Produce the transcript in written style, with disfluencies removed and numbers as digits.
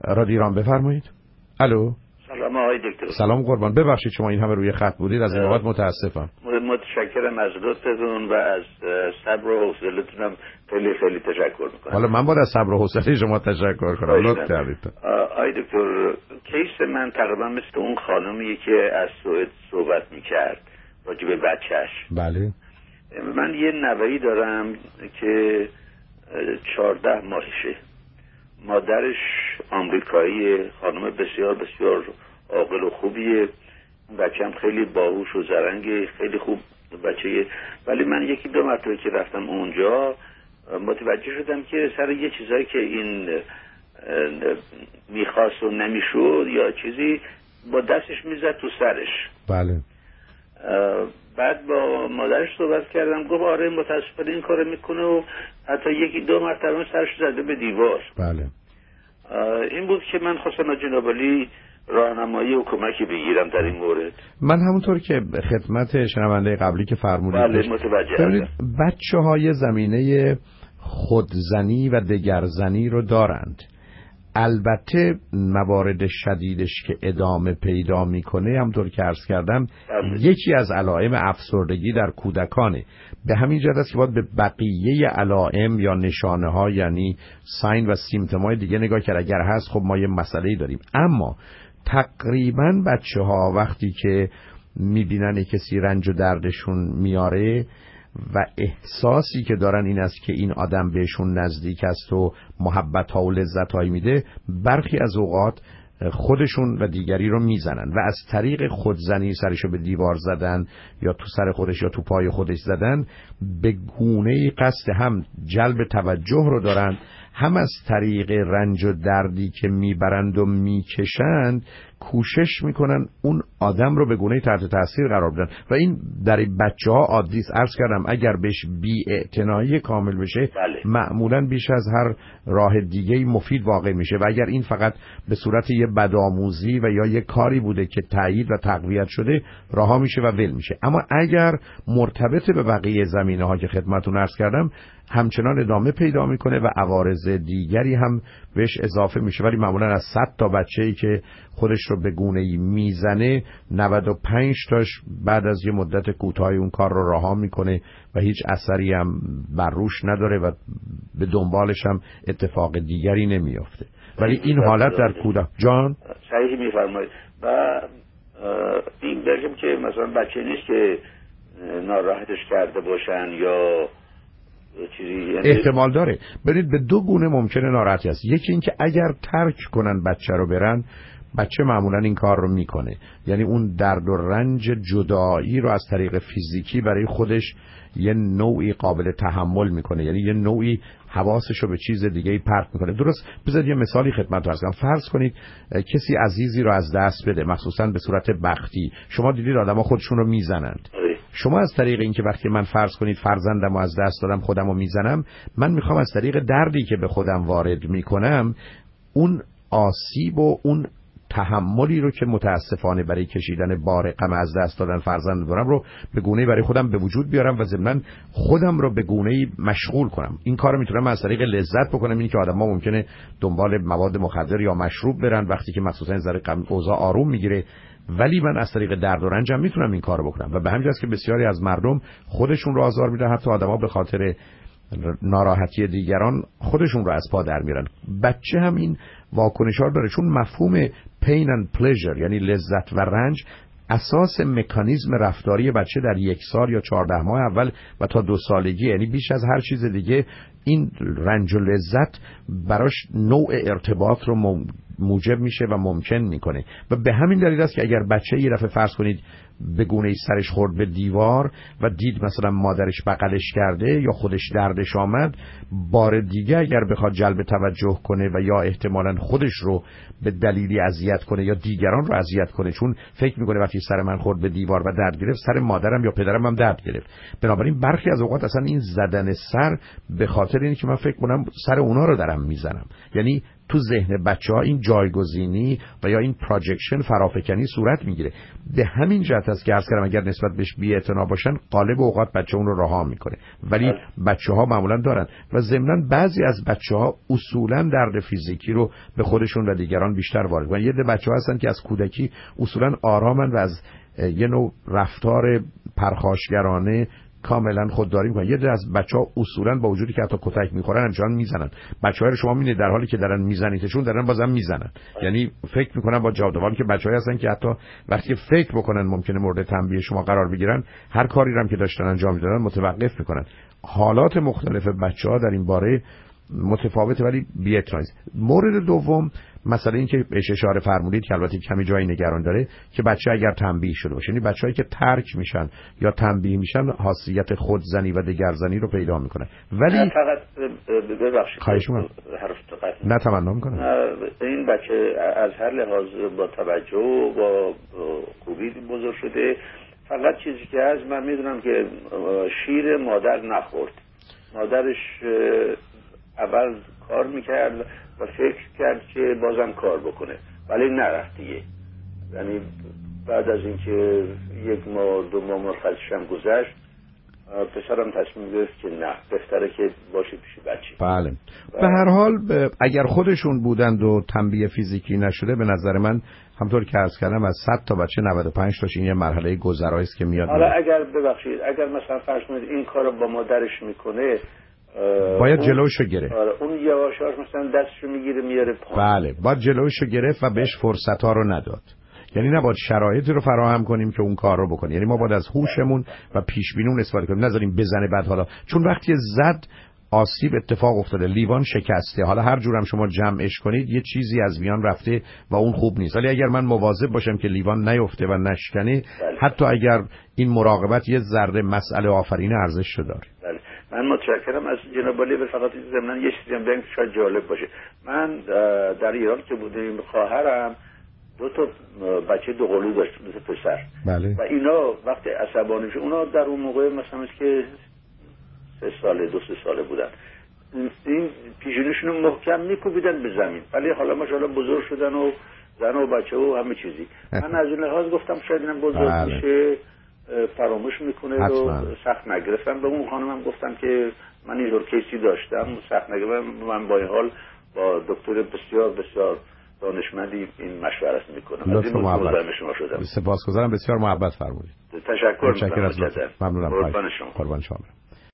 رادیو ایران بفرمایید. الو. سلام آقای دکتر. سلام قربان، ببخشید شما این همه روی خط بودید، از این بابت متاسفم. متشکرم از لطفتون و از صبر و حوصله‌تونم خیلی خیلی تشکر میکنم. حالا من باید از صبر و حوصله شما تشکر کنم. لطف کردید. آقای دکتر، کیس من تقریبا مثل اون خانومیه که از سوئد صحبت میکرد راجع به بچه‌ش. بله. من یه نوه‌ای دارم که 14 ماهشه. مادرش آمریکایی، خانم بسیار بسیار عاقل و خوبیه. بچه‌م خیلی باهوش و زرنگه، خیلی خوب بچه‌یه. ولی من یکی دو مرتبه که رفتم اونجا متوجه شدم که سر یه چیزایی که این میخواست و نمیشد یا چیزی با دستش میزد تو سرش. بله. بعد با مادرش صحبت کردم، گفت آره متاسفانه این کارو میکنه و حتی یکی دو مرتبه سرش زده به دیوار. بله. این بود که من خواستم جناب علی راهنمایی و کمکی بگیرم در این مورد. من همونطور که خدمت شنونده قبلی که فرمودید بله متوجه. بچه‌های زمینه خودزنی و دگرزنی رو دارند. البته موارد شدیدش که ادامه پیدا میکنه همونطور که عرض کردم یکی از علائم افسردگی در کودکانه. به همین جهت است که باید به بقیه علائم یا نشانه ها یعنی ساین و سیمتوم های دیگه نگاه کرد. اگر هست خب ما یه مسئله‌ای داریم. اما تقریبا بچه‌ها وقتی که میبینن کسی رنج و دردشون میاره و احساسی که دارن این است که این آدم بهشون نزدیک است و محبت ها و لذت هایی میده، برخی از اوقات خودشون و دیگری رو میزنن و از طریق خودزنی سرشو به دیوار زدن یا تو سر خودش یا تو پای خودش زدن به گونه‌ای قصد هم جلب توجه رو دارن، هم از طریق رنج و دردی که میبرند و میکشند کوشش میکنن اون آدم رو به گونه‌ای تحت تاثیر قرار بدن و این در بچه‌ها عادی است. عرض کردم اگر بهش بی‌اعتنایی کامل بشه بله. معمولاً بیش از هر راه دیگه‌ای مفید واقع میشه و اگر این فقط به صورت یه بدآموزی و یا یه کاری بوده که تایید و تقویت شده رها میشه و ول میشه. اما اگر مرتبط به بقیه زمینه‌ها که خدمتتون عرض کردم همچنان ادامه پیدا میکنه و عوارض دیگری هم بهش اضافه میشه، ولی معمولا از 100 تا بچه‌ای که خودش رو به گونه‌ای میزنه 95 تاش بعد از یه مدت کوتاهی اون کار رو رها میکنه و هیچ اثری هم بر روش نداره و به دنبالش هم اتفاق دیگری نمیافته. ولی این حالت در کودک جان صحیح میفرمایید. و این بگم که مثلا بچه نیست که ناراحتش کرده باشن یا چیزی، احتمال داره. برید به دو گونه ممکنه ناراحتی هست. یکی این که اگر ترک کنن بچه رو برن، بچه معمولا این کار رو میکنه، یعنی اون درد و رنج جدایی رو از طریق فیزیکی برای خودش یه نوعی قابل تحمل میکنه، یعنی یه نوعی حواسش رو به چیز دیگه پرت میکنه. درست بذارید یه مثالی خدمتتون عرض کنم. فرض کنید کسی عزیزی رو از دست بده، مخصوصا به صورت بختی. شما دیدید آدما خودشون رو میزنند. شما از طریق این که وقتی من فرض کنید فرزندم رو از دست دادم خودم رو میزنم، من میخوام از طریق دردی که به خودم وارد میکنم اون آسیب و اون تحملی رو که متاسفانه برای کشیدن بار غم از دست دادن فرزند دارم رو به گونه‌ای برای خودم به وجود بیارم و ضمناً خودم رو به گونه‌ای مشغول کنم. این کارو میتونم از طریق لذت بکنم. اینی که آدم‌ها ممکنه دنبال مواد مخدر یا مشروب برن وقتی که مخصوصا این ذره اوضاع آروم میگیره، ولی من از طریق درد و رنجم میتونم این کارو بکنم و به همین جاست که بسیاری از مردم خودشون رو آزار میدن، حتی آدم‌ها به خاطر ناراحتی دیگران خودشون رو از پا در میارن. بچه هم این واکنش‌ها داره، چون مفهوم pain and pleasure یعنی لذت و رنج اساس مکانیزم رفتاری بچه در 1 سال یا 14 ماه اول و تا 2 سالگی، یعنی بیش از هر چیز دیگه این رنج و لذت براش نوع ارتباط رو موجب میشه و ممکن میکنه و به همین دلیل است که اگر بچه یه دفعه فرض کنید به گونه‌ای سرش خورد به دیوار و دید مثلا مادرش بغلش کرده یا خودش دردش آمد، بار دیگه اگر بخواد جلب توجه کنه و یا احتمالاً خودش رو به دلیلی اذیت کنه یا دیگران رو اذیت کنه، چون فکر میکنه وقتی سر من خورد به دیوار و درد گرفت سر مادرم یا پدرم هم درد گرفت. بنابراین برخی از اوقات اصلا این زدن سر به خاطر اینه که من فکر کنم سر اونا رو دارم میزنم، یعنی تو ذهن بچه‌ها این جایگزینی و یا این پروجکشن فرافکنی صورت میگیره. به همین جهت است که عرض کردم اگر نسبت بهش بی‌اعتنا باشن غالب اوقات بچه اون رو رها میکنه، ولی بچه‌ها معمولا دارن و ضمناً بعضی از بچه‌ها اصولاً درد فیزیکی رو به خودشون و دیگران بیشتر وارد می‌کنن. یه عده بچه‌ها هستن که از کودکی اصولاً آرامن و از یه نوع رفتار پرخاشگرانه کاملا خودداری میکنن. یه عده از بچه‌ها اصولاً با وجودی که حتی کتک میخورن جان میزنن. بچه‌ها رو شما میبینید در حالی که دارن میزنیدشون دارن بازم میزنن، یعنی فکر میکنن با جادوان، که بچه‌ها هستن که حتی وقتی فکر بکنن ممکنه مورد تنبیه شما قرار بگیرن هر کاری رو هم که داشتن انجام میدادن متوقف میکنن. حالات مختلف بچه‌ها در این باره متفاوته ولی بی‌اعتنایی. مورد دوم مسئله این که بهش اشاره فرمودید که البته کمی جای نگران داره که بچه اگر تنبیه شده باشه، یعنی بچه‌هایی که ترک میشن یا تنبیه میشن خاصیت خودزنی و دگرزنی رو پیدا میکنن. ولی فقط ببخشید خواهش می‌کنم نه تمنا میکنم این بچه از هر لحاظ با توجه و با خوبی بزرگ شده، فقط چیزی که هست من میدونم که شیر مادر نخورد. مادرش اول کار میکرد و فکر کرد که بازم کار بکنه ولی نرفت دیگه. یعنی بعد از اینکه 1 ماه 2 ماه مرخصش هم گذشت پسرم تصمیم گرفت که نه بهتره که باشه پیش بچه. بله به هر حال اگر خودشون بودند و تنبیه فیزیکی نشده به نظر من همطور که عرض کردم از 100 تا بچه 95 تاش این یه مرحله گذرایی است که میاد. حالا اگر ببخشید اگر مثلا فرض کنید این کارو با مادرش میکنه باید جلوشو گرفت. اون یواشاش مثلا دستشو میگیره میاره پایین. بله باید جلوشو گرفت و بهش فرصت‌ها رو نداد. یعنی نباید شرایطی رو فراهم کنیم که اون کار رو بکنه. یعنی ما باید از هوشمون و پیش بینیمون استفاده کنیم، نذاریم بزنه بعد حالا چون وقتی زد آسیب اتفاق افتاده، لیوان شکسته، حالا هر جورم شما جمعش کنید یه چیزی از میان رفته و اون خوب نیست. ولی اگر من مواظب باشم که لیوان نیفته و نشکنه، حتی اگر این مراقبت یه ذره مسئله آفرین ارزش داره. من متشکرم از جناب عالی. فقط ضمن یه چیزی هم بگم که شاید جالب باشه. من در ایران که بودیم خواهرم 2 تا بچه دوقلو داشت، 2 تا پسر. بله. و اینا وقتی عصبانی شد اونا در اون موقع مثلا که 3 ساله 2-3 ساله بودن این پیشونیشون رو محکم میکوبیدن به زمین، ولی حالا ماشاءالله بزرگ شدن و زن و بچه و همه چیزی. من از این لحاظ گفتم شاید اینم بزرگ میشه فراموش میکنه و سخت نگرفتم. به اون خانمم گفتم که من اینجور کیسی داشتم سخت نگرفتم، من با این حال با دکتر بسیار بسیار دانشمندی این مشورت میکنم. از این مزاحم شما شدم. سپاسگزارم، بسیار محبت فرمودید. تشکر از لطف. ممنونم. قربان شما. قربان شما.